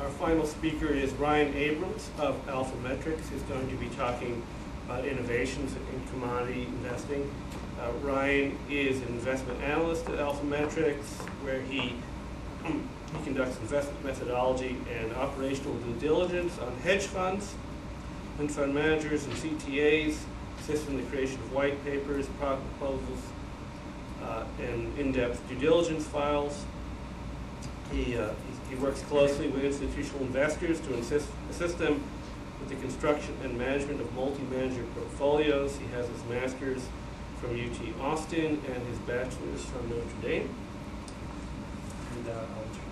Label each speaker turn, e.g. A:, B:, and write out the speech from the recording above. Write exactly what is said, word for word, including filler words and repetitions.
A: our final speaker is Ryan Abrams of Alphametrics, who's going to be talking about innovations in commodity investing. Uh, Ryan is an investment analyst at Alphametrics, where he, he conducts investment methodology and operational due diligence on hedge funds and fund managers and C T As, assists in the creation of white papers, product proposals, uh, and in-depth due diligence files. He, uh, he, he works closely with institutional investors to assist, assist them with the construction and management of multi-manager portfolios. He has his master's from U T Austin and his bachelor's from Notre Dame. And uh, I'll turn